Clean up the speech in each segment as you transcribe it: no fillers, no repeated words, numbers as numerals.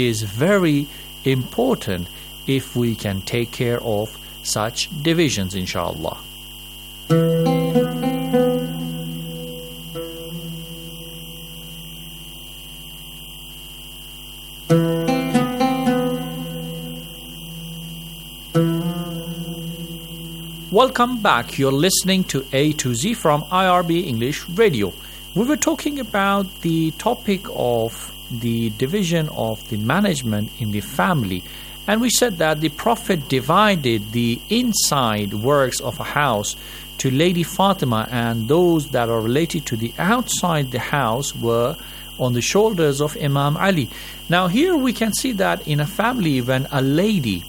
is very important if we can take care of such divisions, inshallah. Welcome back. You're listening to A to Z from IRB English Radio. We were talking about the topic of the division of the management in the family. And we said that the Prophet divided the inside works of a house to Lady Fatima, and those that are related to the outside the house were on the shoulders of Imam Ali. Now here we can see that in a family, when a lady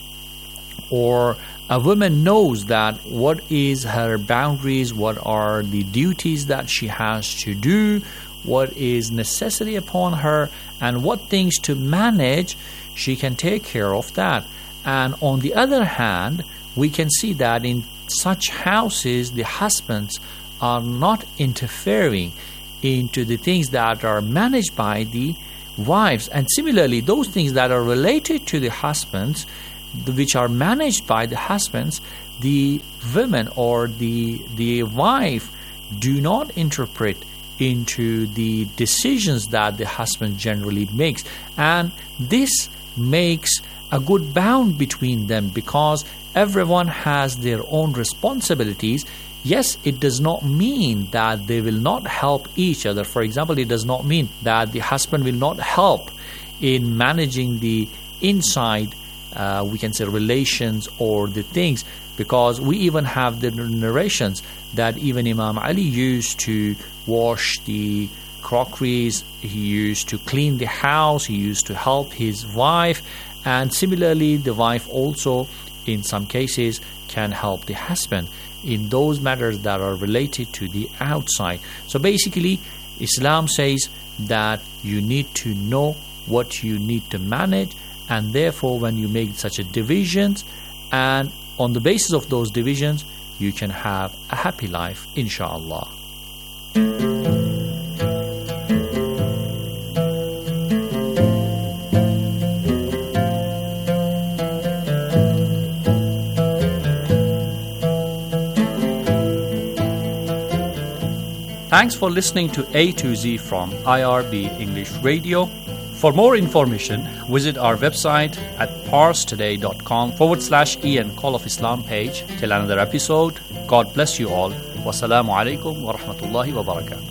or a woman knows that what is her boundaries, what are the duties that she has to do, what is necessary upon her, and what things to manage, she can take care of that. And on the other hand, we can see that in such houses, the husbands are not interfering into the things that are managed by the wives. And similarly, those things that are related to the husbands, which are managed by the husbands, the women or the wife do not interpret into the decisions that the husband generally makes. And this makes a good bound between them, because everyone has their own responsibilities. Yes, it does not mean that they will not help each other. For example, it does not mean that the husband will not help in managing the inside we can say relations or the things, because we even have the narrations that even Imam Ali used to wash the crockeries, he used to clean the house, he used to help his wife, and similarly the wife also in some cases can help the husband in those matters that are related to the outside. So basically Islam says that you need to know what you need to manage, and therefore when you make such a divisions, and on the basis of those divisions, you can have a happy life, inshallah. Thanks for listening to A to Z from IRB English Radio. For more information, visit our website at parstoday.com/EN Call of Islam page. Till another episode, God bless you all. Wassalamu alaikum wa rahmatullahi wa barakatuh.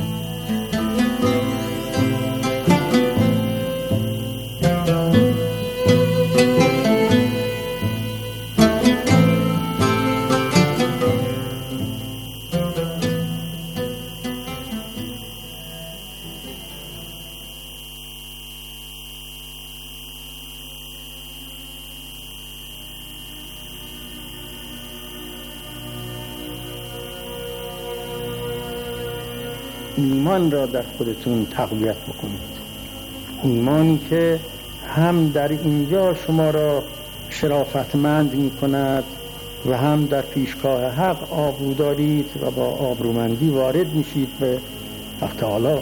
ایمان را در خودتون تقویت بکنید، ایمانی که هم در اینجا شما را شرافتمند می کند و هم در پیشگاه حق آبرو دارید و با آبرومندی وارد میشید به حق تعالی.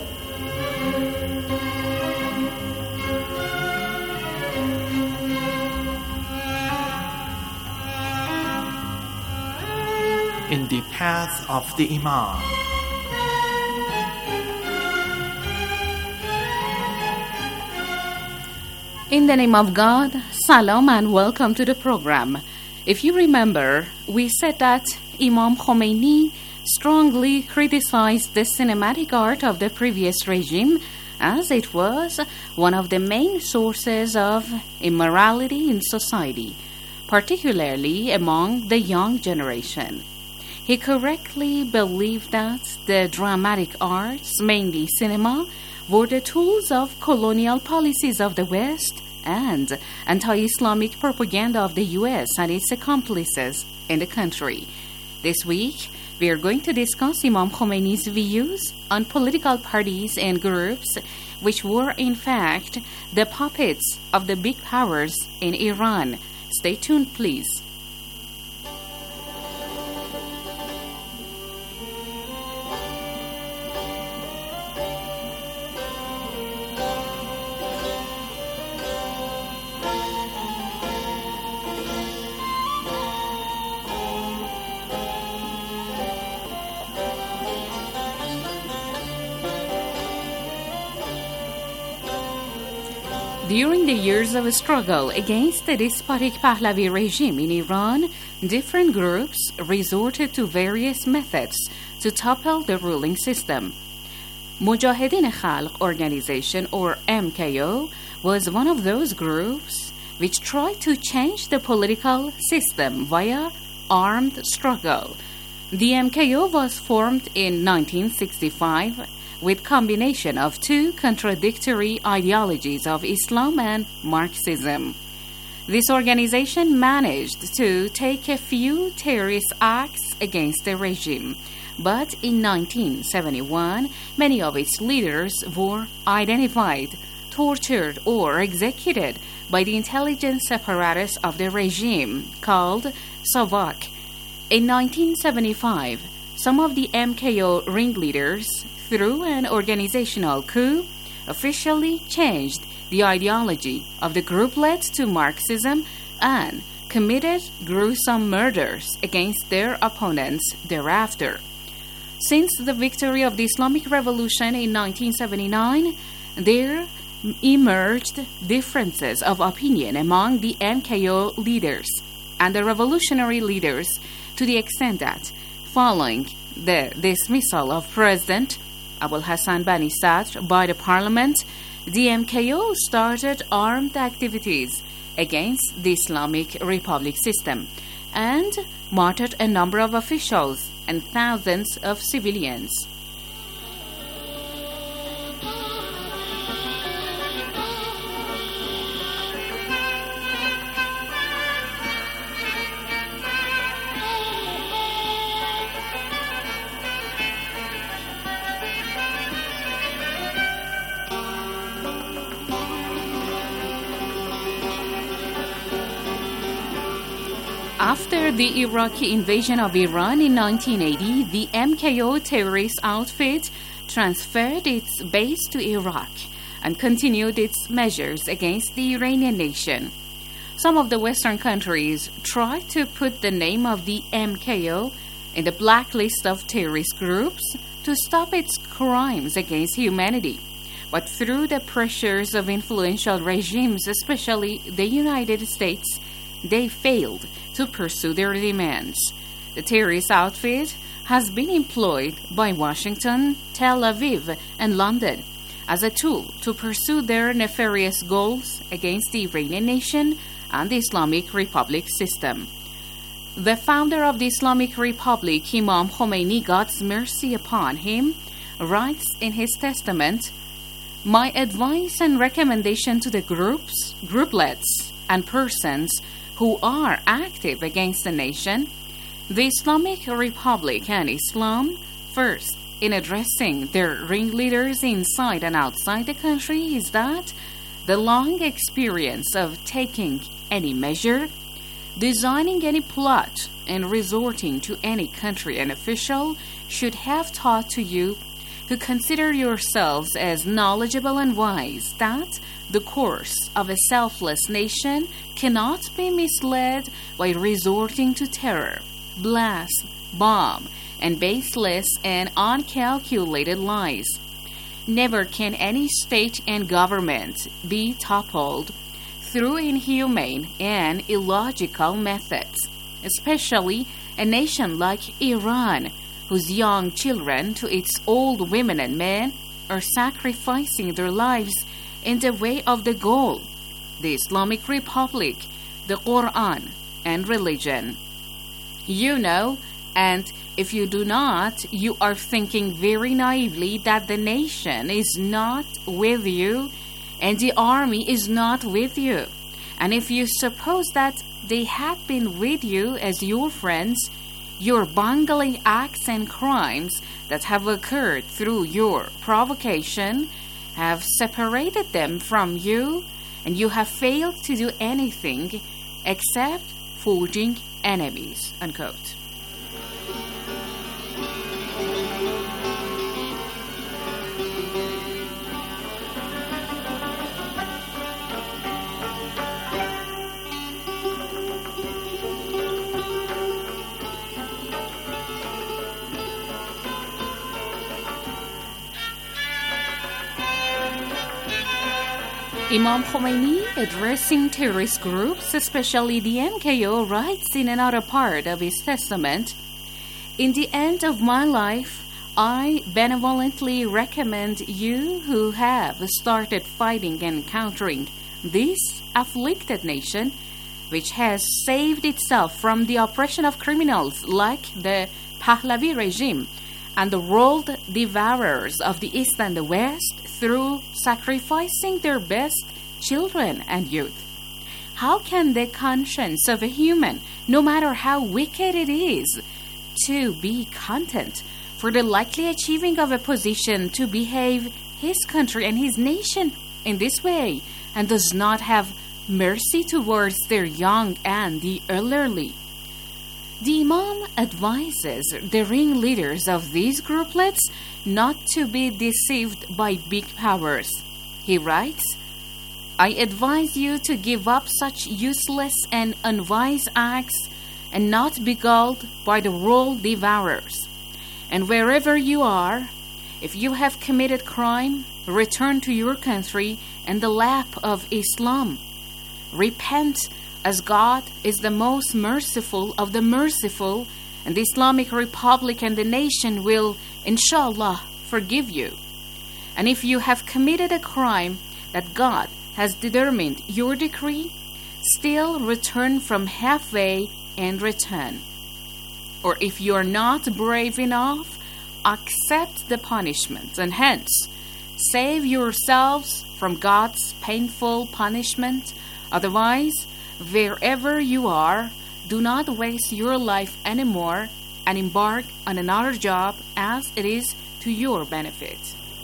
In the path of the Imam. In the name of God, salam and welcome to the program. If you remember, we said that Imam Khomeini strongly criticized the cinematic art of the previous regime, as it was one of the main sources of immorality in society, particularly among the young generation. He correctly believed that the dramatic arts, mainly cinema, were the tools of colonial policies of the West and anti-Islamic propaganda of the U.S. and its accomplices in the country. This week, we are going to discuss Imam Khomeini's views on political parties and groups which were in fact the puppets of the big powers in Iran. Stay tuned, please. During the years of struggle against the despotic Pahlavi regime in Iran, different groups resorted to various methods to topple the ruling system. Mujahedin Khalq Organization, or MKO, was one of those groups which tried to change the political system via armed struggle. The MKO was formed in 1965 with combination of two contradictory ideologies of Islam and Marxism. This organization managed to take a few terrorist acts against the regime, but in 1971, many of its leaders were identified, tortured, or executed by the intelligence apparatus of the regime called SAVAK. In 1975, some of the MKO ringleaders, through an organizational coup, officially changed the ideology of the grouplet to Marxism and committed gruesome murders against their opponents thereafter. Since the victory of the Islamic Revolution in 1979, there emerged differences of opinion among the MKO leaders and the revolutionary leaders to the extent that, following the dismissal of President Abul Hassan Bani Sadr by the parliament, the MKO started armed activities against the Islamic Republic system and martyred a number of officials and thousands of civilians. After the Iraqi invasion of Iran in 1980, the MKO terrorist outfit transferred its base to Iraq and continued its measures against the Iranian nation. Some of the Western countries tried to put the name of the MKO in the blacklist of terrorist groups to stop its crimes against humanity. But through the pressures of influential regimes, especially the United States, they failed to pursue their demands. The terrorist outfit has been employed by Washington, Tel Aviv, and London as a tool to pursue their nefarious goals against the Iranian nation and the Islamic Republic system. The founder of the Islamic Republic, Imam Khomeini, God's mercy upon him, writes in his testament, "My advice and recommendation to the groups, grouplets, and persons who are active against the nation, the Islamic Republic and Islam, first, in addressing their ringleaders inside and outside the country, is that the long experience of taking any measure, designing any plot, and resorting to any country and official should have taught to you to consider yourselves as knowledgeable and wise, that the course of a selfless nation cannot be misled by resorting to terror, blast, bomb, and baseless and uncalculated lies. Never can any state and government be toppled through inhumane and illogical methods, especially a nation like Iran, whose young children to its old women and men are sacrificing their lives in the way of the goal, the Islamic Republic, the Quran, and religion. You know, and if you do not, you are thinking very naively that the nation is not with you and the army is not with you. And if you suppose that they had been with you as your friends, your bungling acts and crimes that have occurred through your provocation have separated them from you, and you have failed to do anything except forging enemies." Unquote. Imam Khomeini, addressing terrorist groups, especially the MKO, writes in another part of his testament, "In the end of my life, I benevolently recommend you who have started fighting and countering this afflicted nation, which has saved itself from the oppression of criminals like the Pahlavi regime and the world devourers of the East and the West through sacrificing their best children and youth. How can the conscience of a human, no matter how wicked it is, to be content for the likely achieving of a position to behave his country and his nation in this way, and does not have mercy towards their young and the elderly?" The Imam advises the ringleaders of these grouplets not to be deceived by big powers. He writes, "I advise you to give up such useless and unwise acts and not be gulled by the world devourers. And wherever you are, if you have committed crime, return to your country and the lap of Islam. Repent, as God is the most merciful of the merciful, and the Islamic Republic and the nation will, inshallah, forgive you. And if you have committed a crime that God has determined your decree, still return from halfway and return. Or if you are not brave enough, accept the punishment, and hence save yourselves from God's painful punishment. Otherwise, wherever you are, do not waste your life anymore and embark on another job as it is to your benefit."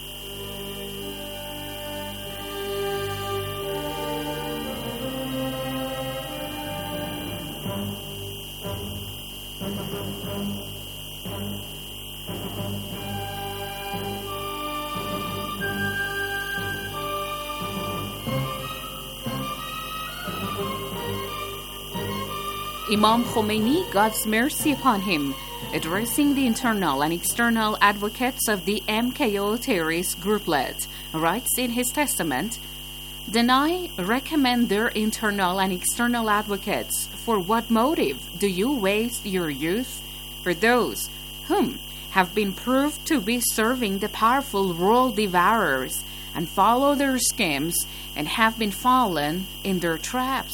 Imam Khomeini, God's mercy upon him, addressing the internal and external advocates of the MKO terrorist grouplet, writes in his testament, "Then I recommend their internal and external advocates. For what motive do you waste your youth for those whom have been proved to be serving the powerful world devourers and follow their schemes and have been fallen in their traps?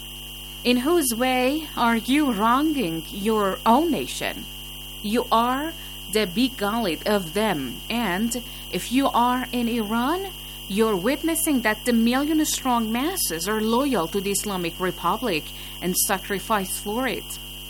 In whose way are you wronging your own nation? You are the big gullet of them, and if you are in Iran, you're witnessing that the million-strong masses are loyal to the Islamic Republic and sacrifice for it.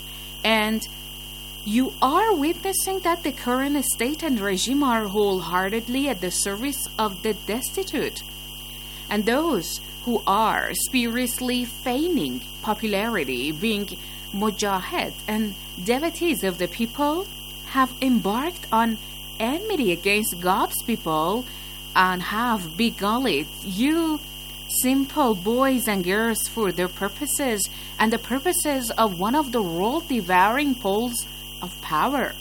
And you are witnessing that the current state and regime are wholeheartedly at the service of the destitute. And those who are spuriously feigning popularity, being mujahid and devotees of the people, have embarked on enmity against God's people and have beguiled you simple boys and girls for their purposes and the purposes of one of the world-devouring poles of power.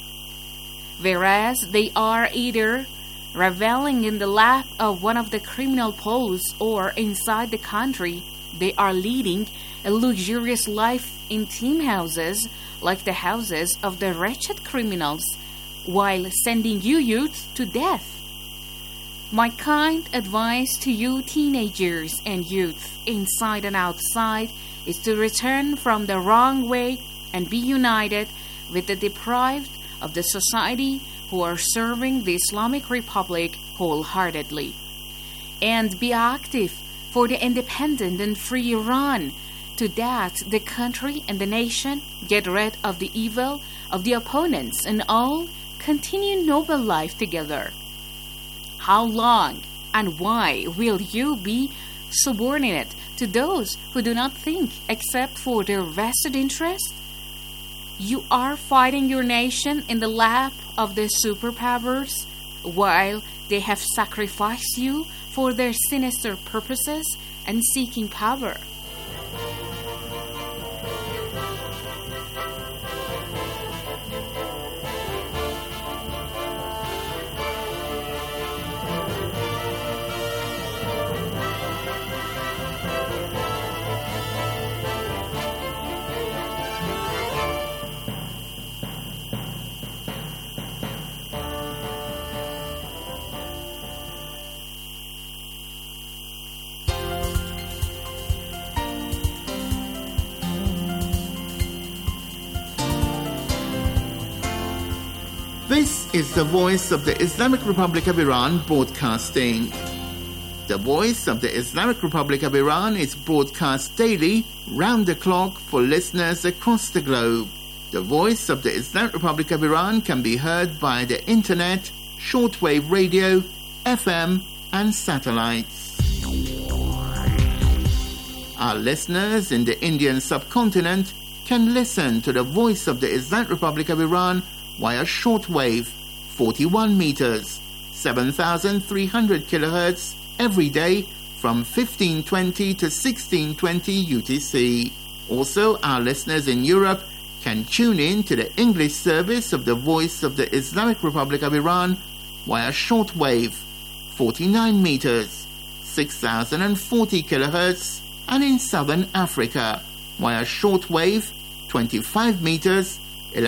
Whereas they are either reveling in the lap of one of the criminal poles or inside the country, they are leading a luxurious life in team houses like the houses of the wretched criminals, while sending you youth to death. My kind advice to you teenagers and youth inside and outside is to return from the wrong way and be united with the deprived of the society who are serving the Islamic Republic wholeheartedly, and be active for the independent and free Iran, to that the country and the nation get rid of the evil of the opponents and all continue noble life together. How long and why will you be subordinate to those who do not think except for their vested interest? You are fighting your nation in the lap of the superpowers, while they have sacrificed you for their sinister purposes and seeking power. This is the Voice of the Islamic Republic of Iran broadcasting. The Voice of the Islamic Republic of Iran is broadcast daily, round the clock, for listeners across the globe. The Voice of the Islamic Republic of Iran can be heard via the internet, shortwave radio, FM, and satellites. Our listeners in the Indian subcontinent can listen to the Voice of the Islamic Republic of Iran via shortwave, 41 meters, 7,300 kilohertz, every day from 1520 to 1620 UTC. Also, our listeners in Europe can tune in to the English service of the Voice of the Islamic Republic of Iran via shortwave, 49 meters, 6,040 kilohertz, and in Southern Africa via shortwave, 25 meters,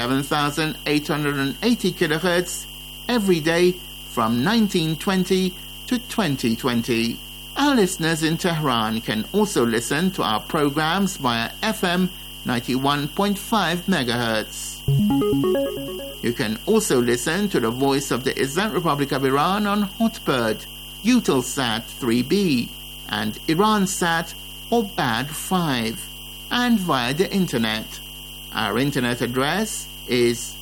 11,880 kilohertz, every day from 1920 to 2020. Our listeners in Tehran can also listen to our programs via FM 91.5 megahertz. You can also listen to the Voice of the Islamic Republic of Iran on Hotbird, Eutelsat 3B, and Iransat or BAD 5, and via the internet. Our internet address is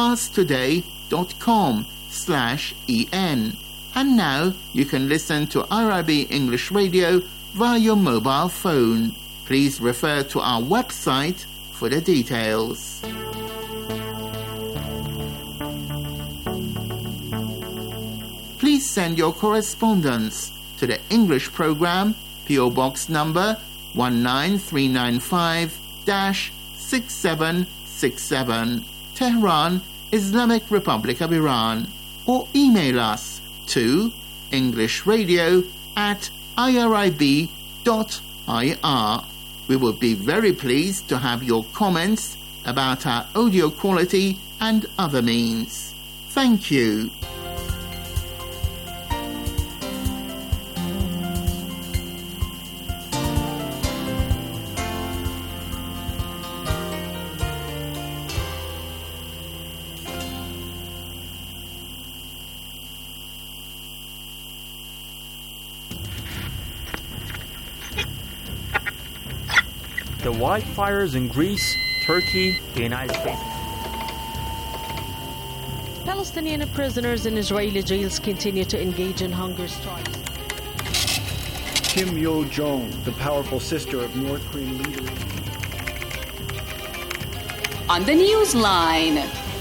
parstoday.com/en. And now you can listen to IRIB English Radio via your mobile phone. Please refer to our website for the details. Please send your correspondence to the English program, PO Box number 19395-6767, Tehran, Islamic Republic of Iran, or email us to englishradio@irib.ir. We will be very pleased to have your comments about our audio quality and other means. Thank you. The wildfires in Greece, Turkey, the United States. Palestinian prisoners in Israeli jails continue to engage in hunger strikes. Kim Yo-jong, the powerful sister of North Korean leader. On the Newsline.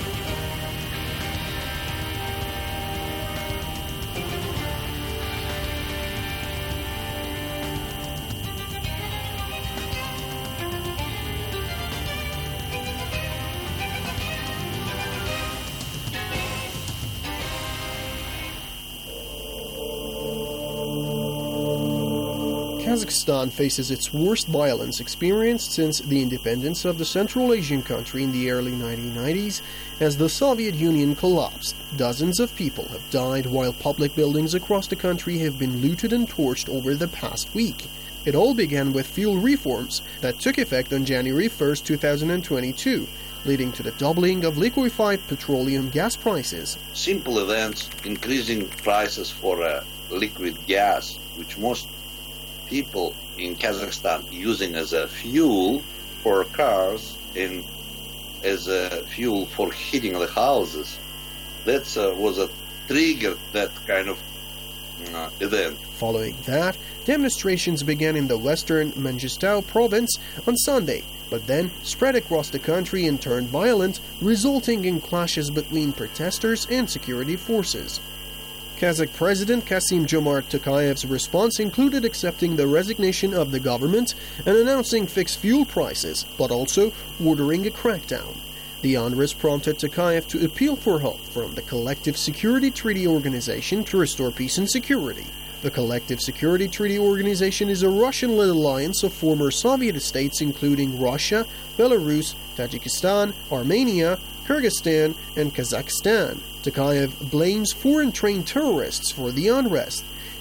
Kazakhstan faces its worst violence experienced since the independence of the Central Asian country in the early 1990s as the Soviet Union collapsed. Dozens of people have died while public buildings across the country have been looted and torched over the past week. It all began with fuel reforms that took effect on January 1st, 2022, leading to the doubling of liquefied petroleum gas prices. Simple events, increasing prices for liquid gas, which most people in Kazakhstan using as a fuel for cars and as a fuel for heating the houses. That was a trigger, that kind of event. Following that, demonstrations began in the western Mangistau province on Sunday, but then spread across the country and turned violent, resulting in clashes between protesters and security forces. Kazakh President Kassym-Jomart Tokayev's response included accepting the resignation of the government and announcing fixed fuel prices, but also ordering a crackdown. The unrest prompted Tokayev to appeal for help from the Collective Security Treaty Organization to restore peace and security. The Collective Security Treaty Organization is a Russian-led alliance of former Soviet states including Russia, Belarus, Tajikistan, Armenia, Kyrgyzstan, and Kazakhstan. Tokayev blames foreign-trained terrorists for the unrest.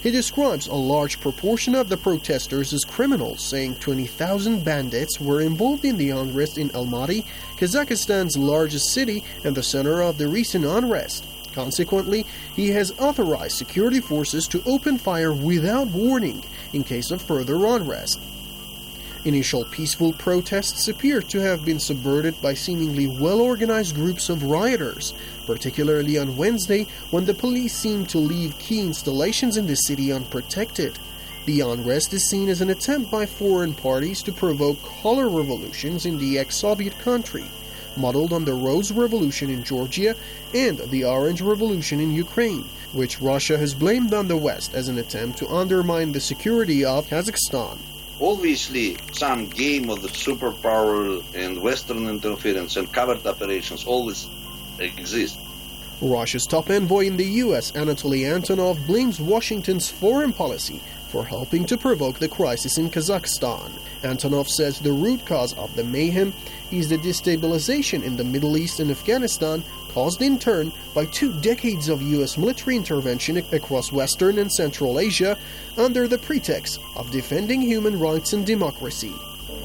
He describes a large proportion of the protesters as criminals, saying 20,000 bandits were involved in the unrest in Almaty, Kazakhstan's largest city and the center of the recent unrest. Consequently, he has authorized security forces to open fire without warning in case of further unrest. Initial peaceful protests appear to have been subverted by seemingly well-organized groups of rioters, particularly on Wednesday when the police seemed to leave key installations in the city unprotected. The unrest is seen as an attempt by foreign parties to provoke color revolutions in the ex-Soviet country, modeled on the Rose Revolution in Georgia and the Orange Revolution in Ukraine, which Russia has blamed on the West as an attempt to undermine the security of Kazakhstan. Obviously, some game of the superpower and Western interference and covert operations always exist. Russia's top envoy in the U.S., Anatoly Antonov, blames Washington's foreign policy for helping to provoke the crisis in Kazakhstan. Antonov says the root cause of the mayhem is the destabilization in the Middle East and Afghanistan, caused in turn by 2 decades of U.S. military intervention across Western and Central Asia under the pretext of defending human rights and democracy.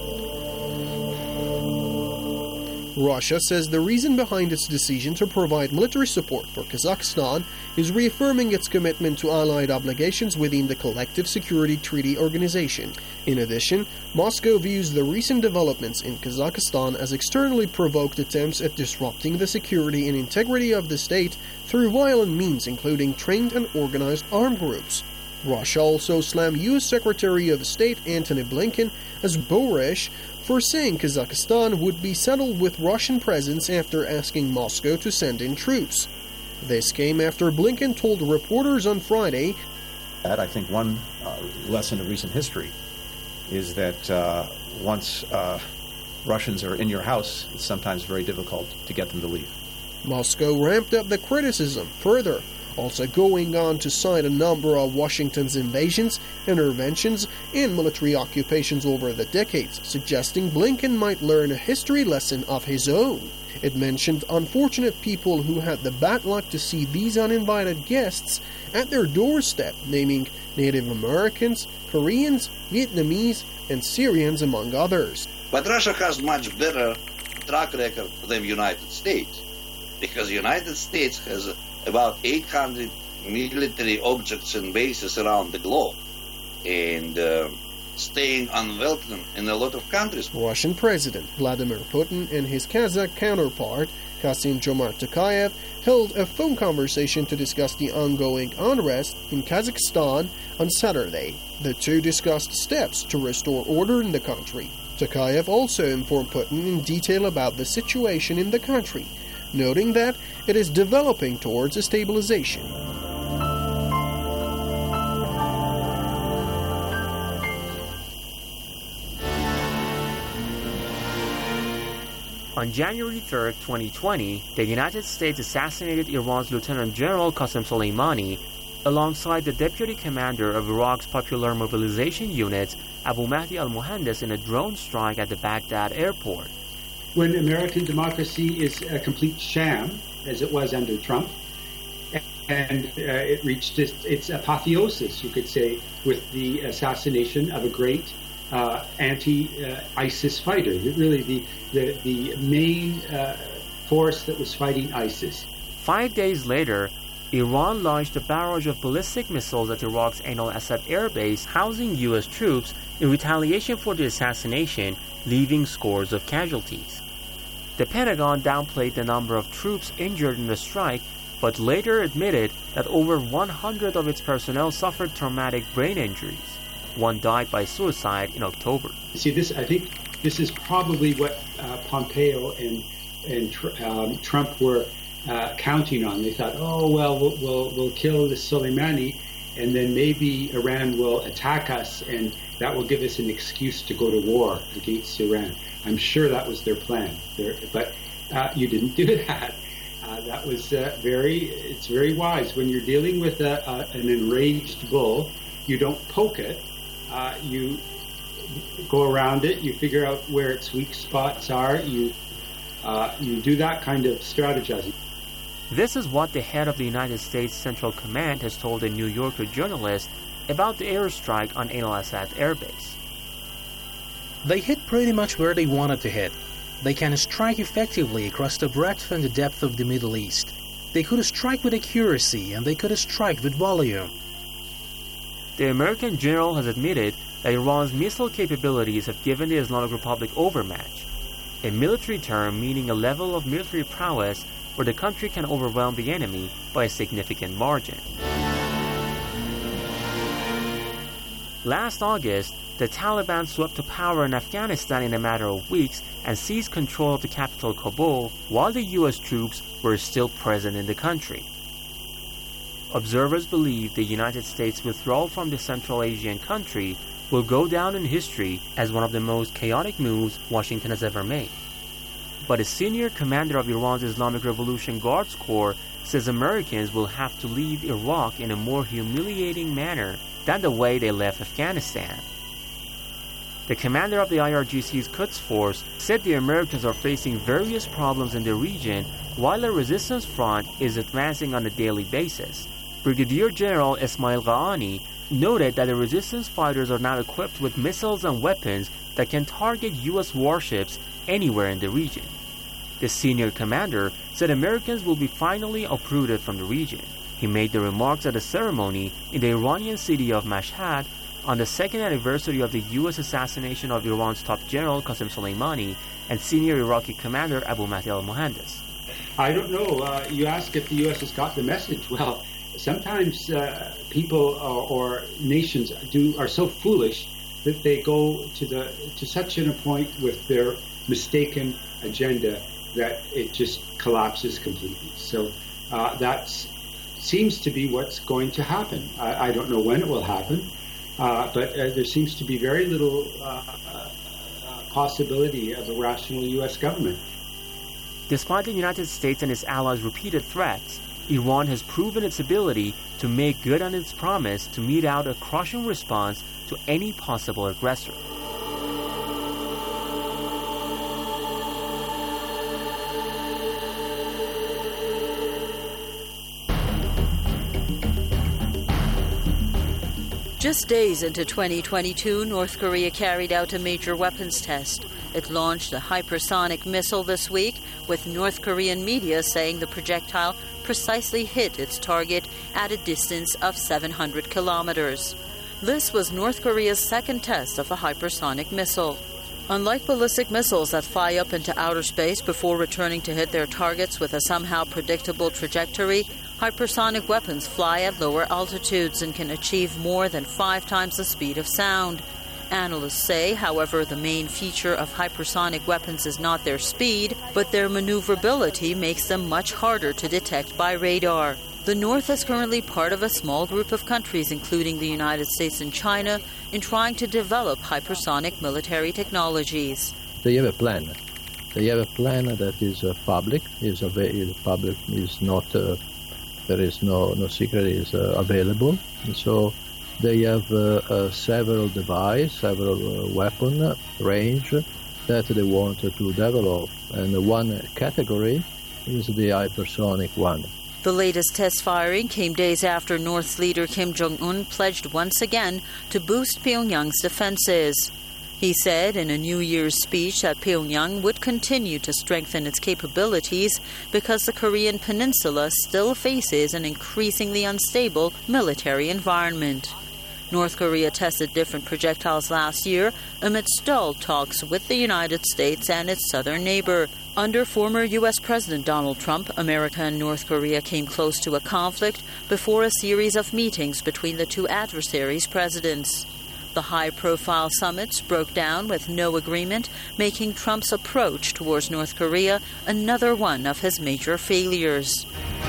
Russia says the reason behind its decision to provide military support for Kazakhstan is reaffirming its commitment to allied obligations within the Collective Security Treaty Organization. In addition, Moscow views the recent developments in Kazakhstan as externally provoked attempts at disrupting the security and integrity of the state through violent means, including trained and organized armed groups. Russia also slammed U.S. Secretary of State Antony Blinken as boorish for saying Kazakhstan would be settled with Russian presence after asking Moscow to send in troops. This came after Blinken told reporters on Friday that I think one lesson of recent history is that once Russians are in your house, it's sometimes very difficult to get them to leave. Moscow ramped up the criticism further, also going on to cite a number of Washington's invasions, interventions, and military occupations over the decades, suggesting Blinken might learn a history lesson of his own. It mentioned unfortunate people who had the bad luck to see these uninvited guests at their doorstep, naming Native Americans, Koreans, Vietnamese, and Syrians, among others. But Russia has much better track record than the United States, because the United States has about 800 military objects and bases around the globe, and staying unwelcome in a lot of countries. Russian President Vladimir Putin and his Kazakh counterpart, Kassym-Jomart Tokayev, held a phone conversation to discuss the ongoing unrest in Kazakhstan on Saturday. The two discussed steps to restore order in the country. Tokayev also informed Putin in detail about the situation in the country, noting that it is developing towards a stabilization. On January 3, 2020, the United States assassinated Iran's Lieutenant General Qasem Soleimani alongside the deputy commander of Iraq's Popular Mobilization Unit, Abu Mahdi al-Mohandes, in a drone strike at the Baghdad airport. When American democracy is a complete sham, as it was under Trump, and it reached its apotheosis, you could say, with the assassination of a great anti-ISIS fighter, really the main force that was fighting ISIS. 5 days later, Iran launched a barrage of ballistic missiles at Iraq's Ain al-Assad air base housing U.S. troops in retaliation for the assassination, leaving scores of casualties. The Pentagon downplayed the number of troops injured in the strike, but later admitted that over 100 of its personnel suffered traumatic brain injuries. One died by suicide in October. See, I think this is probably what Pompeo and Trump were counting on. They thought, oh well, we'll kill this Soleimani, and then maybe Iran will attack us, and that will give us an excuse to go to war against Iran. I'm sure that was their plan, but you didn't do that. That was it's very wise. When you're dealing with an enraged bull, you don't poke it. You go around it. You figure out where its weak spots are. You do that kind of strategizing. This is what the head of the United States Central Command has told a New Yorker journalist about the airstrike on Ain al-Assad airbase. They hit pretty much where they wanted to hit. They can strike effectively across the breadth and the depth of the Middle East. They could strike with accuracy and they could strike with volume. The American general has admitted that Iran's missile capabilities have given the Islamic Republic overmatch, a military term meaning a level of military prowess where the country can overwhelm the enemy by a significant margin. Last August, the Taliban swept to power in Afghanistan in a matter of weeks and seized control of the capital Kabul while the US troops were still present in the country. Observers believe the United States' withdrawal from the Central Asian country will go down in history as one of the most chaotic moves Washington has ever made. But a senior commander of Iran's Islamic Revolution Guards Corps says Americans will have to leave Iraq in a more humiliating manner than the way they left Afghanistan. The commander of the IRGC's Quds Force said the Americans are facing various problems in the region while the resistance front is advancing on a daily basis. Brigadier General Ismail Qaani noted that the resistance fighters are now equipped with missiles and weapons that can target US warships anywhere in the region. The senior commander said Americans will be finally uprooted from the region. He made the remarks at a ceremony in the Iranian city of Mashhad on the second anniversary of the US assassination of Iran's top general Qasem Soleimani and senior Iraqi commander Abu Mahdi al-Mohandes. I don't know. You ask if the US has got the message. Well, sometimes people or nations are so foolish that they go to such a point with their mistaken agenda that it just collapses completely. So that seems to be what's going to happen. I don't know when it will happen, but there seems to be very little possibility of a rational U.S. government. Despite the United States and its allies' repeated threats, Iran has proven its ability to make good on its promise to mete out a crushing response to any possible aggressor. Just days into 2022, North Korea carried out a major weapons test. It launched a hypersonic missile this week, with North Korean media saying the projectile precisely hit its target at a distance of 700 kilometers. This was North Korea's second test of a hypersonic missile. Unlike ballistic missiles that fly up into outer space before returning to hit their targets with a somehow predictable trajectory, hypersonic weapons fly at lower altitudes and can achieve more than 5 times the speed of sound. Analysts say, however, the main feature of hypersonic weapons is not their speed, but their maneuverability makes them much harder to detect by radar. The North is currently part of a small group of countries, including the United States and China, in trying to develop hypersonic military technologies. They have a plan. They have a plan that is public. Is public. Is not. There is no secret. Is available. And so they have several devices, several weapon range that they want to develop, and one category is the hypersonic one. The latest test firing came days after North's leader Kim Jong-un pledged once again to boost Pyongyang's defenses. He said in a New Year's speech that Pyongyang would continue to strengthen its capabilities because the Korean peninsula still faces an increasingly unstable military environment. North Korea tested different projectiles last year amid stalled talks with the United States and its southern neighbor. Under former U.S. President Donald Trump, America and North Korea came close to a conflict before a series of meetings between the two adversaries' presidents. The high-profile summits broke down with no agreement, making Trump's approach towards North Korea another one of his major failures.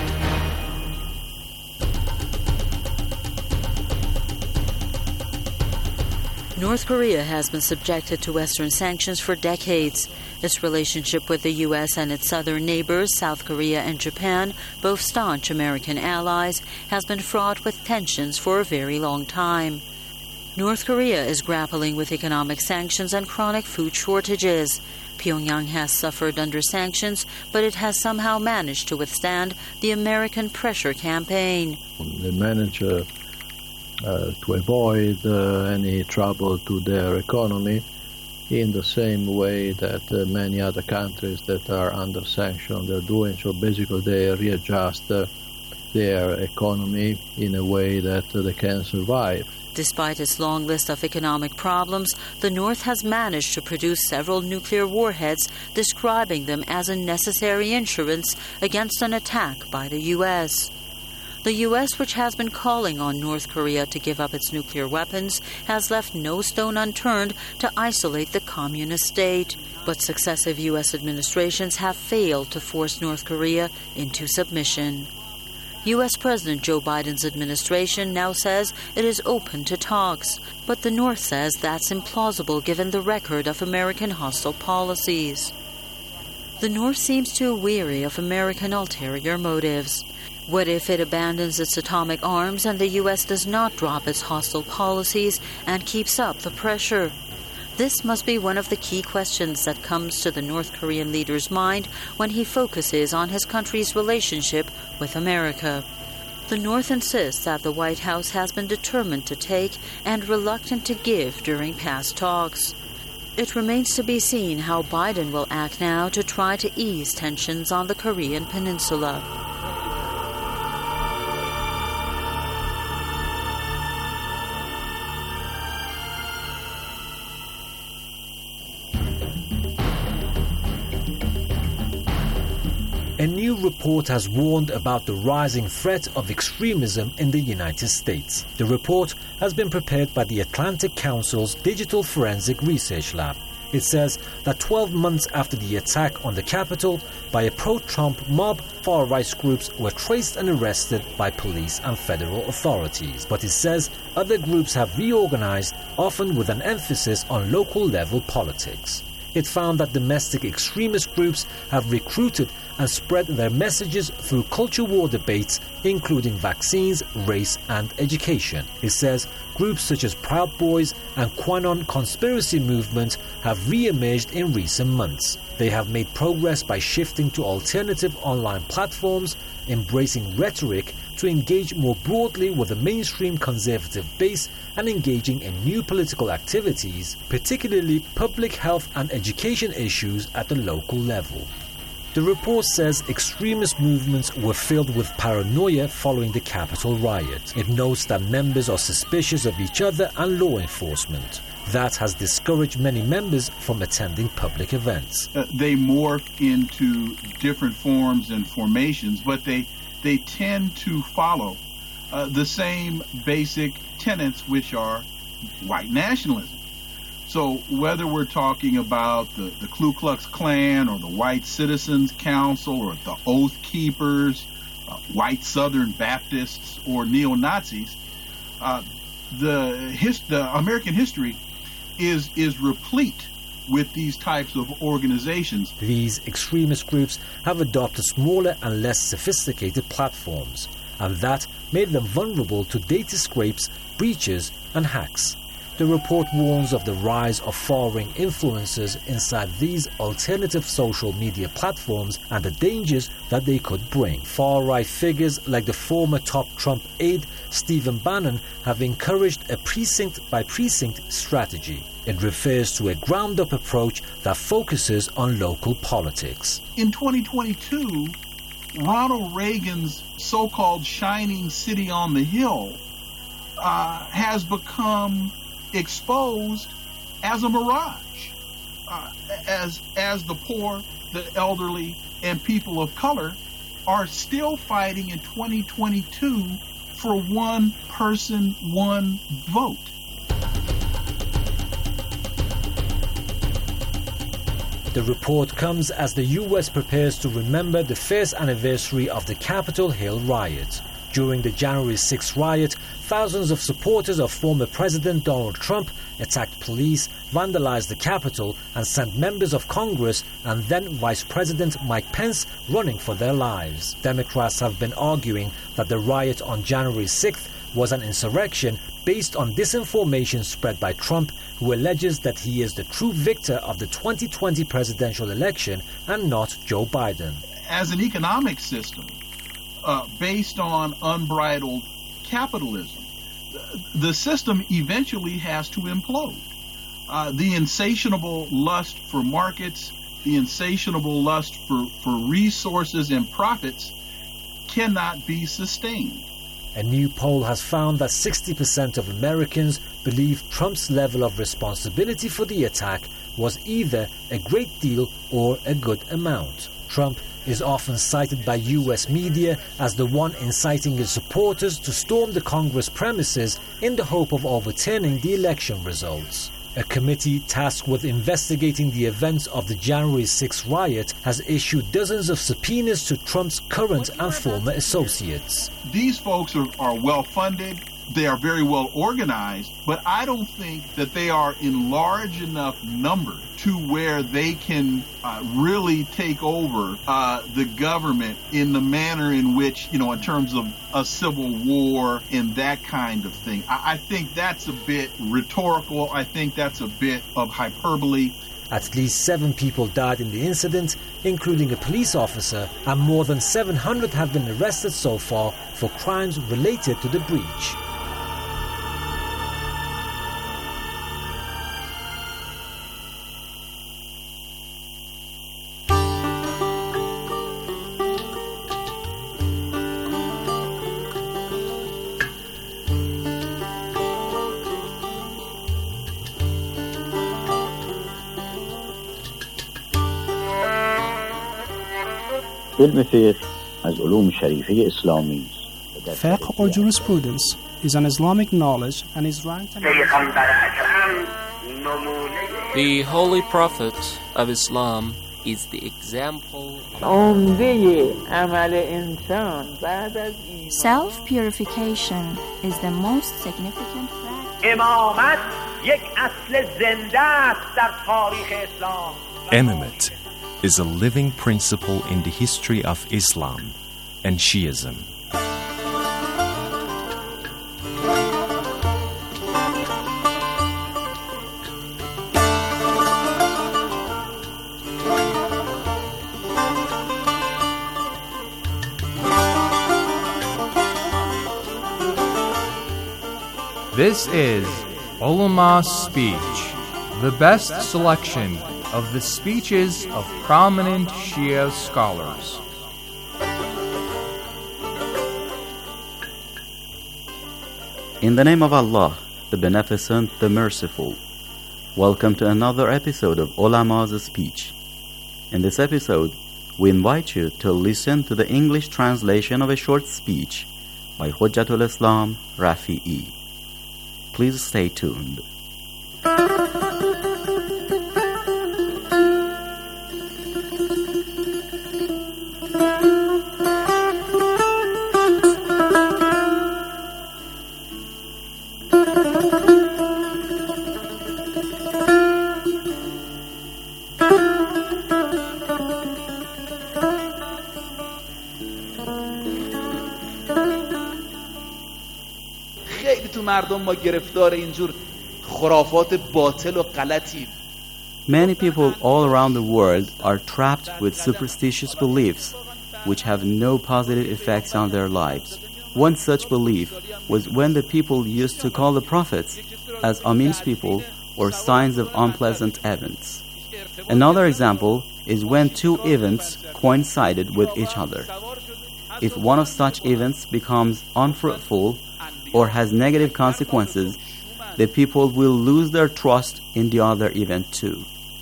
North Korea has been subjected to Western sanctions for decades. Its relationship with the U.S. and its southern neighbors, South Korea and Japan, both staunch American allies, has been fraught with tensions for a very long time. North Korea is grappling with economic sanctions and chronic food shortages. Pyongyang has suffered under sanctions, but it has somehow managed to withstand the American pressure campaign. They manage to avoid any trouble to their economy, in the same way that many other countries that are under sanction they're doing. So basically they readjust their economy in a way that they can survive. Despite its long list of economic problems, the North has managed to produce several nuclear warheads, describing them as a necessary insurance against an attack by the U.S. The U.S., which has been calling on North Korea to give up its nuclear weapons, has left no stone unturned to isolate the communist state. But successive U.S. administrations have failed to force North Korea into submission. U.S. President Joe Biden's administration now says it is open to talks, but the North says that's implausible given the record of American hostile policies. The North seems too weary of American ulterior motives. What if it abandons its atomic arms and the U.S. does not drop its hostile policies and keeps up the pressure? This must be one of the key questions that comes to the North Korean leader's mind when he focuses on his country's relationship with America. The North insists that the White House has been determined to take and reluctant to give during past talks. It remains to be seen how Biden will act now to try to ease tensions on the Korean peninsula. A new report has warned about the rising threat of extremism in the United States. The report has been prepared by the Atlantic Council's Digital Forensic Research Lab. It says that 12 months after the attack on the Capitol by a pro-Trump mob, far-right groups were traced and arrested by police and federal authorities. But it says other groups have reorganized, often with an emphasis on local-level politics. It found that domestic extremist groups have recruited and spread their messages through culture war debates, including vaccines, race, and education. It says groups such as Proud Boys and QAnon conspiracy movement have re-emerged in recent months. They have made progress by shifting to alternative online platforms, embracing rhetoric to engage more broadly with the mainstream conservative base, and engaging in new political activities, particularly public health and education issues at the local level. The report says extremist movements were filled with paranoia following the Capitol riot. It notes that members are suspicious of each other and law enforcement. That has discouraged many members from attending public events. They morph into different forms and formations, but they tend to follow the same basic tenets, which are white nationalism. So whether we're talking about the Ku Klux Klan or the White Citizens Council or the Oath Keepers, white Southern Baptists or neo-Nazis, the American history is replete with these types of organizations. These extremist groups have adopted smaller and less sophisticated platforms, and that made them vulnerable to data scrapes, breaches, and hacks. The report warns of the rise of far-wing influencers inside these alternative social media platforms and the dangers that they could bring. Far-right figures like the former top Trump aide Stephen Bannon have encouraged a precinct-by-precinct strategy. It refers to a ground-up approach that focuses on local politics. In 2022, Ronald Reagan's so-called shining city on the hill has become exposed as a mirage, as the poor, the elderly, and people of color are still fighting in 2022 for one person, one vote. The report comes as the U.S. prepares to remember the first anniversary of the Capitol Hill riot. During the January 6th riot, thousands of supporters of former President Donald Trump attacked police, vandalized the Capitol, and sent members of Congress and then Vice President Mike Pence running for their lives. Democrats have been arguing that the riot on January 6th was an insurrection based on disinformation spread by Trump, who alleges that he is the true victor of the 2020 presidential election and not Joe Biden. As an economic system, based on unbridled capitalism, the system eventually has to implode. The insatiable lust for markets, the insatiable lust for resources and profits cannot be sustained. A new poll has found that 60% of Americans believe Trump's level of responsibility for the attack was either a great deal or a good amount. Trump is often cited by U.S. media as the one inciting his supporters to storm the Congress premises in the hope of overturning the election results. A committee tasked with investigating the events of the January 6 riot has issued dozens of subpoenas to Trump's current and former associates. These folks are well funded, they are very well organized, but I don't think that they are in large enough number to where they can really take over the government in the manner in which, in terms of a civil war and that kind of thing. I think that's a bit rhetorical. I think that's a bit of hyperbole. At least 7 people died in the incident, including a police officer, and more than 700 have been arrested so far for crimes related to the breach. علم فقه از علوم شریفه اسلامی است. Fiqh or jurisprudence is an Islamic knowledge and is ranked The Holy Prophet of Islam is the example. Self-purification is the most significant fact. Imamate is a living principle in the history of Islam and Shiism. This is Ulama Speech, the best selection of the speeches of prominent Shia scholars. In the name of Allah, the Beneficent, the Merciful, welcome to another episode of Ulama's Speech. In this episode, we invite you to listen to the English translation of a short speech by Hujjatul Islam Rafi'i. Please stay tuned. مردم ما گرفتار اینجور خرافات باطل و غلطی. Many people all around the world are trapped with superstitious beliefs which have no positive effects on their lives. One such belief was when the people used to call the prophets as Amin's people or signs of unpleasant events. Another example is when two events coincided with each other. If one of such events becomes unfruitful or has negative consequences, the people will lose their trust in the other event too.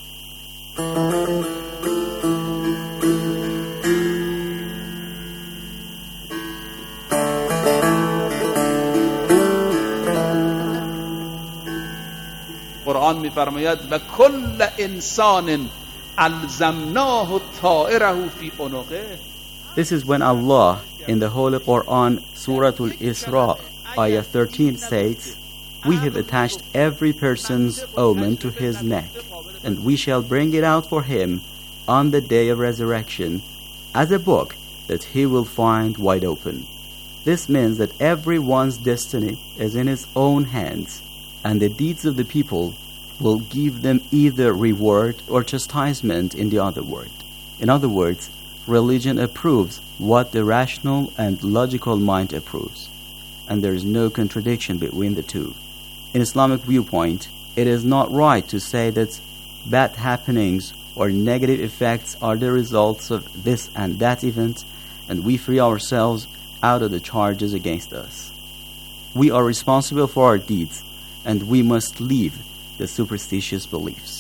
قرآن می‌فرماید و کل انسان الزمناه طائره فی عنقه. This is when Allah in the Holy Quran, Surah Al-Isra, Ayah 13 states, "We have attached every person's omen to his neck, and we shall bring it out for him on the day of resurrection as a book that he will find wide open." This means that everyone's destiny is in his own hands, and the deeds of the people will give them either reward or chastisement in the other world. In other words, religion approves what the rational and logical mind approves. and there is no contradiction between the two. In Islamic viewpoint, it is not right to say that bad happenings or negative effects are the results of this and that event, and we free ourselves out of the charges against us. We are responsible for our deeds, and we must leave the superstitious beliefs.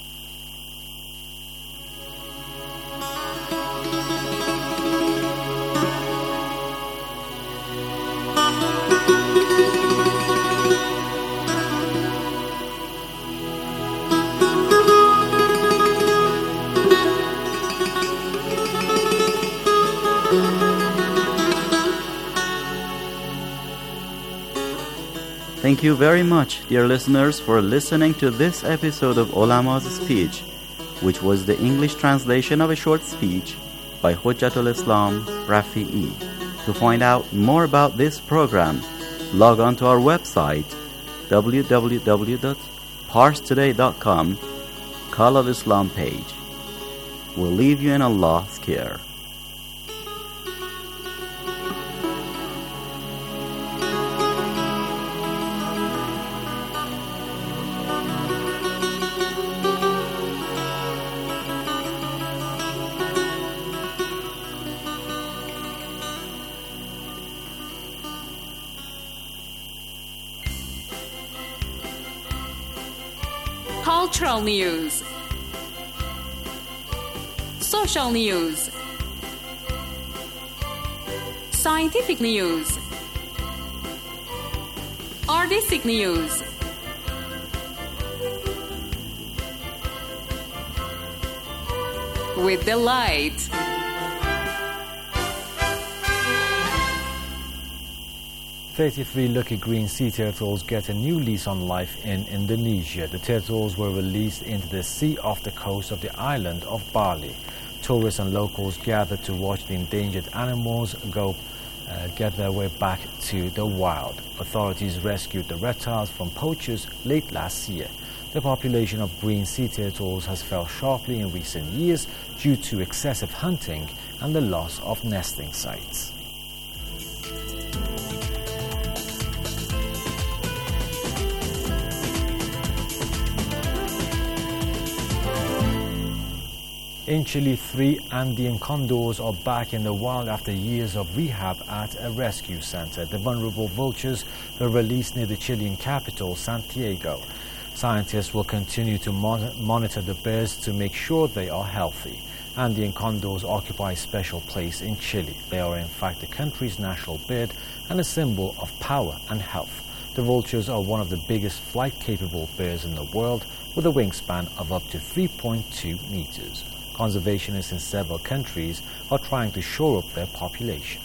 Thank you very much, dear listeners, for listening to this episode of Ulama's Speech, which was the English translation of a short speech by Hujjatul Islam Rafi'i. To find out more about this program, log on to our website www.parstoday.com, Call of Islam page. We'll leave you in Allah's care. Cultural news, social news, scientific news, artistic news, with delight. "33 lucky green sea turtles get a new lease on life in Indonesia. The turtles were released into the sea off the coast of the island of Bali. Tourists and locals gathered to watch the endangered animals get their way back to the wild. Authorities rescued the reptiles from poachers late last year. The population of green sea turtles has fell sharply in recent years due to excessive hunting and the loss of nesting sites. In Chile, 3 Andean condors are back in the wild after years of rehab at a rescue center. The vulnerable vultures were released near the Chilean capital, Santiago. Scientists will continue to monitor the birds to make sure they are healthy. Andean condors occupy a special place in Chile. They are in fact the country's national bird and a symbol of power and health. The vultures are one of the biggest flight-capable birds in the world, with a wingspan of up to 3.2 meters. Conservationists in several countries are trying to shore up their population.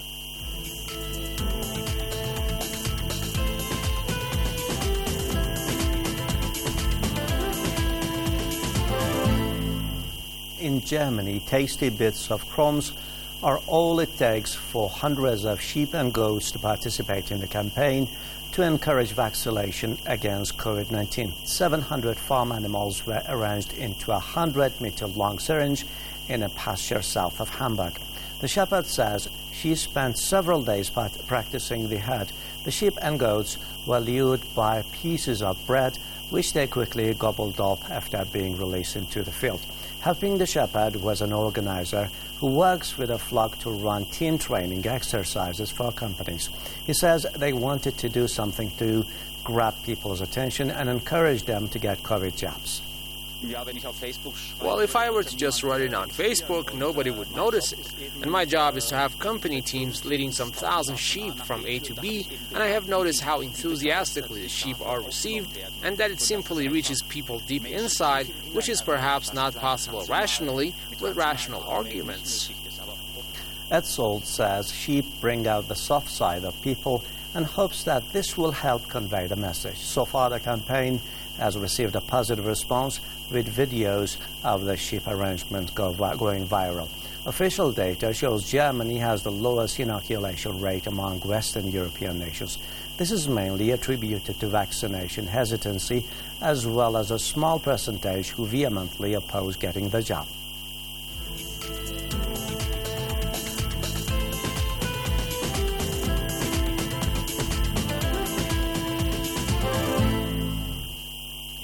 In Germany, tasty bits of crumbs are all it takes for hundreds of sheep and goats to participate in the campaign to encourage vaccination against COVID-19. 700 farm animals were arranged into a 100-meter-long syringe in a pasture south of Hamburg. The shepherd says she spent several days practicing the herd. The sheep and goats were lured by pieces of bread, which they quickly gobbled up after being released into the field. Helping the shepherd was an organizer who works with a flock to run team training exercises for companies. He says they wanted to do something to grab people's attention and encourage them to get COVID jabs. Well, if I were to just write it on Facebook, nobody would notice it. And my job is to have company teams leading some thousand sheep from A to B, and I have noticed how enthusiastically the sheep are received, and that it simply reaches people deep inside, which is perhaps not possible rationally with rational arguments. Ed Sold says sheep bring out the soft side of people and hopes that this will help convey the message. So far, the campaign has received a positive response, with videos of the sheep arrangement going viral. Official data shows Germany has the lowest inoculation rate among Western European nations. This is mainly attributed to vaccination hesitancy, as well as a small percentage who vehemently oppose getting the jab.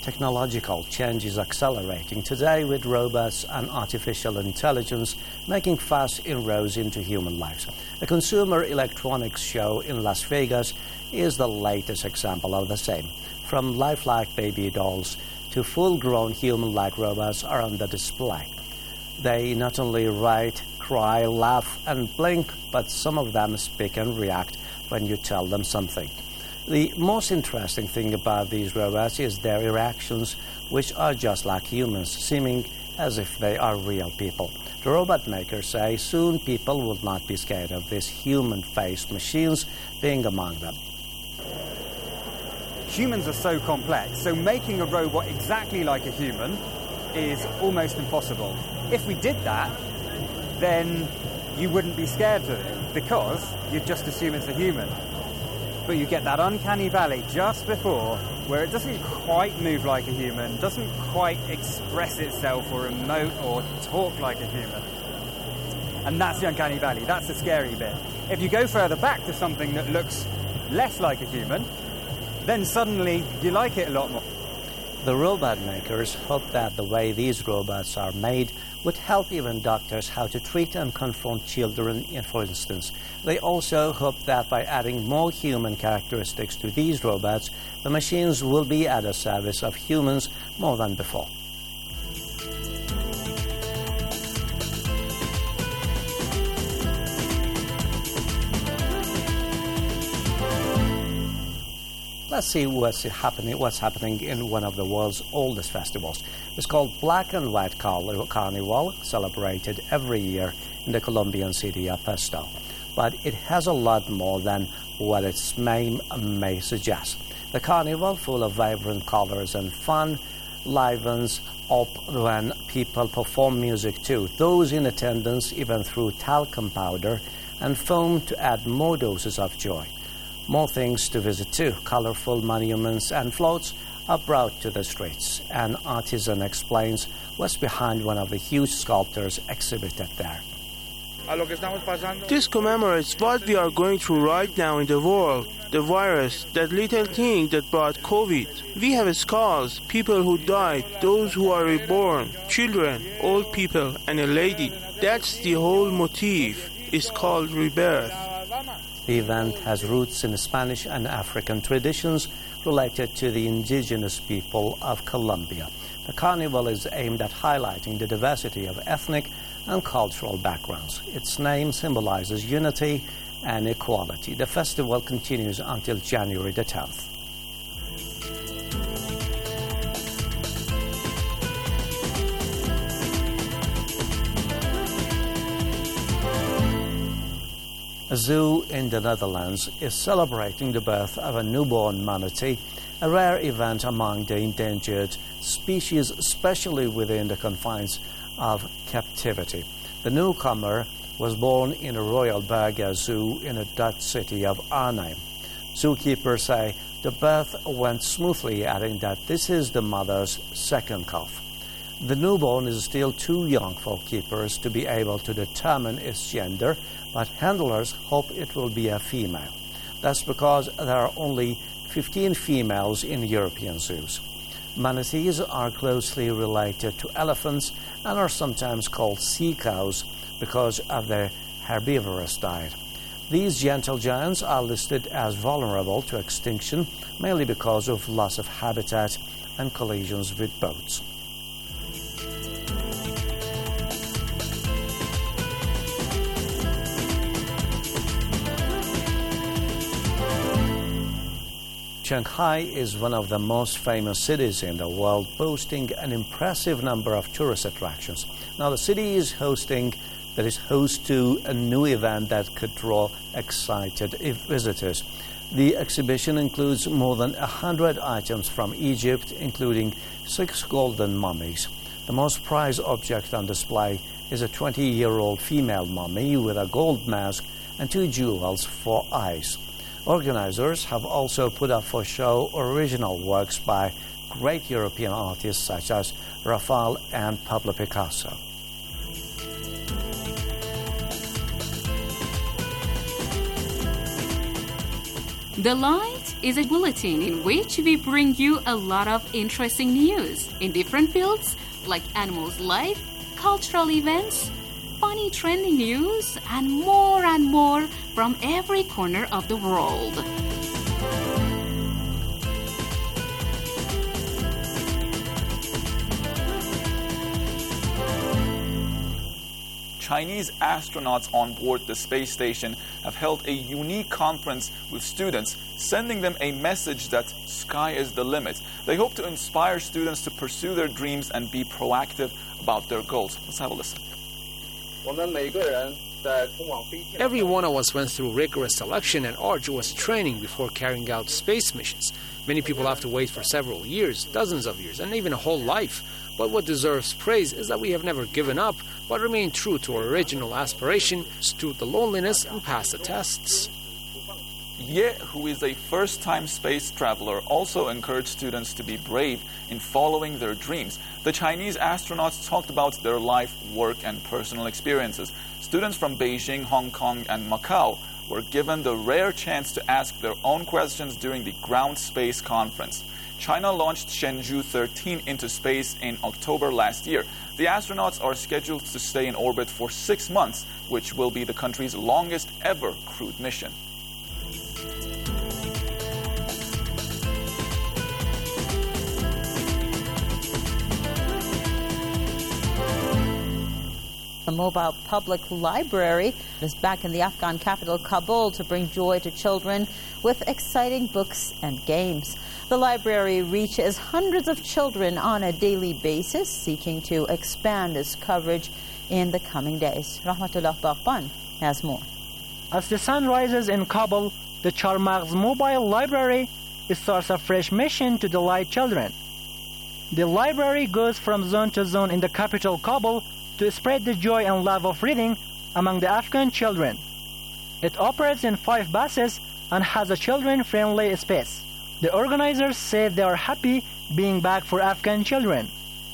Technological change is accelerating today with robots and artificial intelligence making fast inroads into human lives. A consumer electronics show in Las Vegas is the latest example of the same. From lifelike baby dolls to full-grown human-like robots are on the display. They not only write, cry, laugh, and blink, but some of them speak and react when you tell them something. The most interesting thing about these robots is their reactions, which are just like humans, seeming as if they are real people. The robot makers say soon people will not be scared of these human-faced machines being among them. Humans are so complex, so making a robot exactly like a human is almost impossible. If we did that, then you wouldn't be scared of it, because you'd just assume it's a human. But you get that uncanny valley just before, where it doesn't quite move like a human, doesn't quite express itself or emote or talk like a human. And that's the uncanny valley, that's the scary bit. If you go further back to something that looks less like a human, then suddenly you like it a lot more. The robot makers hope that the way these robots are made would help even doctors how to treat and confront children, for instance. They also hope that by adding more human characteristics to these robots, the machines will be at the service of humans more than before. Let's see what's happening in one of the world's oldest festivals. It's called Black and White Carnival, celebrated every year in the Colombian city of Pasto. But it has a lot more than what its name may suggest. The carnival, full of vibrant colors and fun, livens up when people perform music too. Those in attendance even threw talcum powder and foam to add more doses of joy. More things to visit too. Colorful monuments and floats are brought to the streets. An artisan explains what's behind one of the huge sculptures exhibited there. This commemorates what we are going through right now in the world. The virus, that little thing that brought COVID. We have skulls, people who died, those who are reborn, children, old people, and a lady. That's the whole motif. It's called rebirth. The event has roots in Spanish and African traditions related to the indigenous people of Colombia. The carnival is aimed at highlighting the diversity of ethnic and cultural backgrounds. Its name symbolizes unity and equality. The festival continues until January the 10th. A zoo in the Netherlands is celebrating the birth of a newborn manatee, a rare event among the endangered species, especially within the confines of captivity. The newcomer was born in a Royal Berger Zoo in the Dutch city of Arnhem. Zookeepers say the birth went smoothly, adding that this is the mother's second calf. The newborn is still too young for keepers to be able to determine its gender, but handlers hope it will be a female. That's because there are only 15 females in European zoos. Manatees are closely related to elephants and are sometimes called sea cows because of their herbivorous diet. These gentle giants are listed as vulnerable to extinction, mainly because of loss of habitat and collisions with boats. Shanghai is one of the most famous cities in the world, boasting an impressive number of tourist attractions. Now, the city is host to a new event that could draw excited visitors. The exhibition includes more than 100 items from Egypt, including 6 golden mummies. The most prized object on display is a 20-year-old female mummy with a gold mask and 2 jewels for eyes. Organizers have also put up for show original works by great European artists such as Raphael and Pablo Picasso. The light is a bulletin in which we bring you a lot of interesting news in different fields like animals' life, cultural events, funny trending news, and more from every corner of the world. Chinese astronauts on board the space station have held a unique conference with students, sending them a message that sky is the limit. They hope to inspire students to pursue their dreams and be proactive about their goals. Let's have a listen. Every one of us went through rigorous selection and arduous training before carrying out space missions. Many people have to wait for several years, dozens of years, and even a whole life. But what deserves praise is that we have never given up, but remained true to our original aspiration, stood the loneliness, and passed the tests. Ye, who is a first-time space traveler, also encouraged students to be brave in following their dreams. The Chinese astronauts talked about their life, work, and personal experiences. Students from Beijing, Hong Kong, and Macau were given the rare chance to ask their own questions during the Ground Space Conference. China launched Shenzhou 13 into space in October last year. The astronauts are scheduled to stay in orbit for 6 months, which will be the country's longest ever crewed mission. The mobile public library is back in the Afghan capital, Kabul, to bring joy to children with exciting books and games. The library reaches hundreds of children on a daily basis, seeking to expand its coverage in the coming days. Rahmatullah Baghban has more. As the sun rises in Kabul, the Charmaghz Mobile Library starts a fresh mission to delight children. The library goes from zone to zone in the capital, Kabul, to spread the joy and love of reading among the Afghan children. It operates in 5 buses and has a children-friendly space. The organizers say they are happy being back for Afghan children.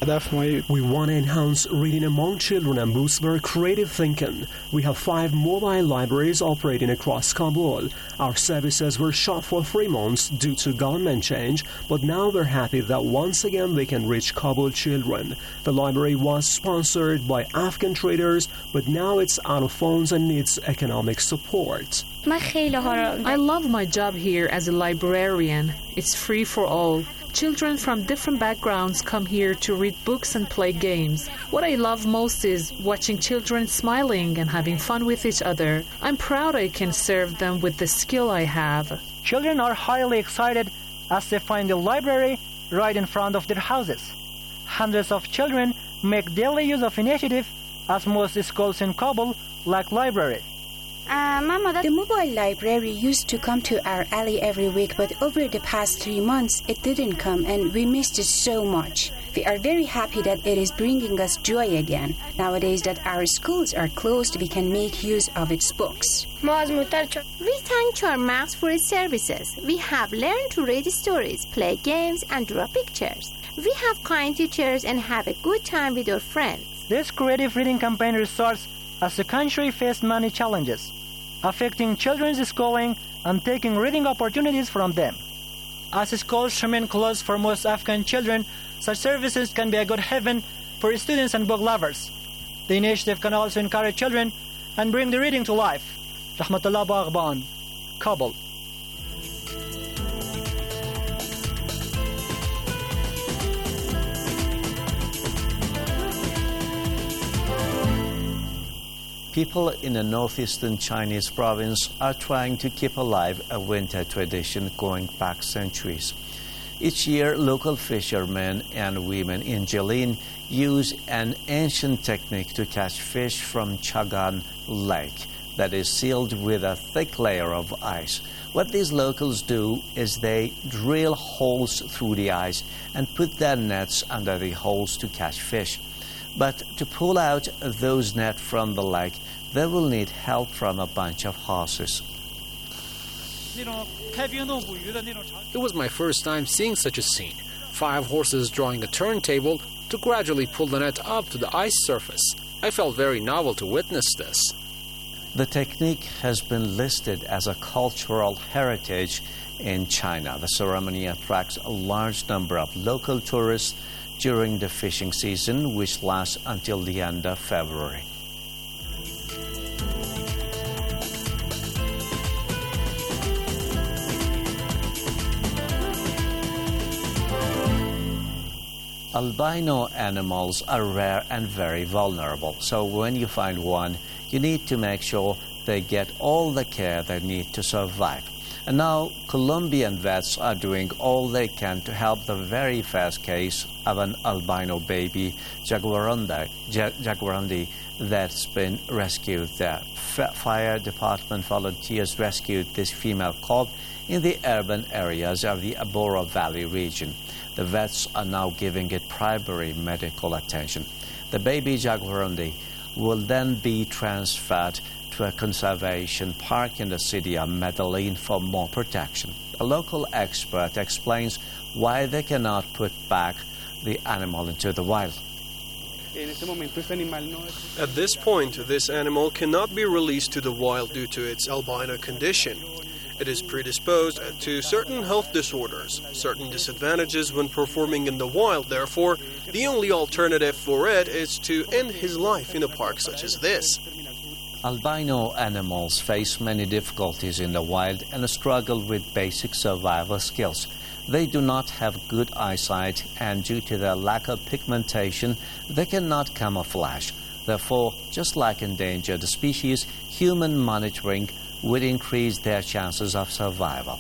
We want to enhance reading among children and boost their creative thinking. We have 5 mobile libraries operating across Kabul. Our services were shut for 3 months due to government change, but now we're happy that once again they can reach Kabul children. The library was sponsored by Afghan traders, but now it's out of funds and needs economic support. I love my job here as a librarian. It's free for all. Children from different backgrounds come here to read books and play games. What I love most is watching children smiling and having fun with each other. I'm proud I can serve them with the skill I have. Children are highly excited as they find the library right in front of their houses. Hundreds of children make daily use of initiative as most schools in Kabul lack library. The mobile library used to come to our alley every week, but over the past 3 months, it didn't come and we missed it so much. We are very happy that it is bringing us joy again. Nowadays that our schools are closed, we can make use of its books. We thank Charmaghz for its services. We have learned to read stories, play games, and draw pictures. We have kind teachers and have a good time with our friends. This creative reading campaign results as the country faced many challenges, affecting children's schooling and taking reading opportunities from them. As schools remain closed for most Afghan children, such services can be a good haven for students and book lovers. The initiative can also encourage children and bring the reading to life. Rahmatullah Baghban, Kabul. People in a northeastern Chinese province are trying to keep alive a winter tradition going back centuries. Each year, local fishermen and women in Jilin use an ancient technique to catch fish from Chagan Lake that is sealed with a thick layer of ice. What these locals do is they drill holes through the ice and put their nets under the holes to catch fish. But to pull out those nets from the lake, they will need help from a bunch of horses. It was my first time seeing such a scene. 5 horses drawing a turntable to gradually pull the net up to the ice surface. I felt very novel to witness this. The technique has been listed as a cultural heritage in China. The ceremony attracts a large number of local tourists during the fishing season, which lasts until the end of February. Albino animals are rare and very vulnerable, so when you find one, you need to make sure they get all the care they need to survive. And now, Colombian vets are doing all they can to help the very first case of an albino baby, jaguarundi, that's been rescued there. Fire department volunteers rescued this female cub in the urban areas of the Abora Valley region. The vets are now giving it primary medical attention. The baby jaguarundi will then be transferred to a conservation park in the city of Medellin for more protection. A local expert explains why they cannot put back the animal into the wild. At this point, this animal cannot be released to the wild due to its albino condition. It is predisposed to certain health disorders, certain disadvantages when performing in the wild. Therefore, the only alternative for it is to end his life in a park such as this. Albino animals face many difficulties in the wild and struggle with basic survival skills. They do not have good eyesight, and due to their lack of pigmentation, they cannot camouflage. Therefore, just like endangered species, human monitoring would increase their chances of survival.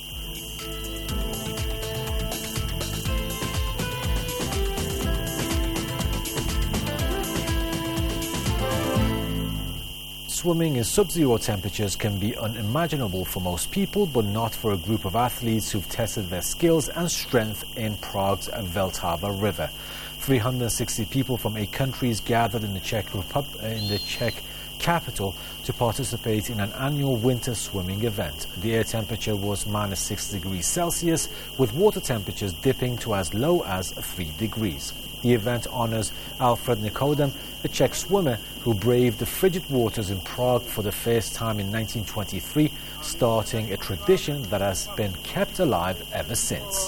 Swimming in sub-zero temperatures can be unimaginable for most people, but not for a group of athletes who've tested their skills and strength in Prague's Vltava River. 360 people from 8 countries gathered in the Czech capital to participate in an annual winter swimming event. The air temperature was -6 degrees Celsius, with water temperatures dipping to as low as 3 degrees. The event honors Alfred Nikodem, a Czech swimmer who braved the frigid waters in Prague for the first time in 1923, starting a tradition that has been kept alive ever since.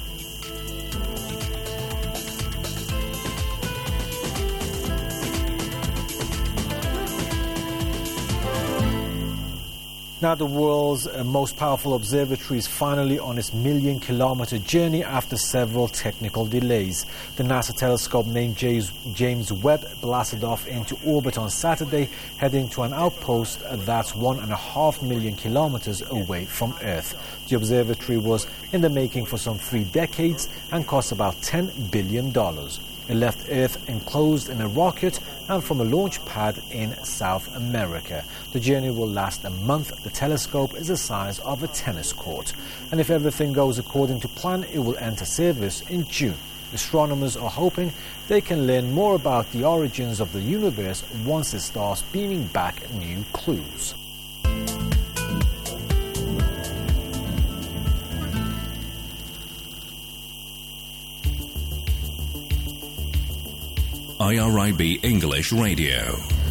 Now the world's most powerful observatory is finally on its million-kilometer journey after several technical delays. The NASA telescope named James Webb blasted off into orbit on Saturday, heading to an outpost that's 1.5 million kilometers away from Earth. The observatory was in the making for some 3 decades and cost about $10 billion. It left Earth enclosed in a rocket and from a launch pad in South America. The journey will last a month. The telescope is the size of a tennis court. And if everything goes according to plan, it will enter service in June. Astronomers are hoping they can learn more about the origins of the universe once it starts beaming back new clues. IRIB English Radio.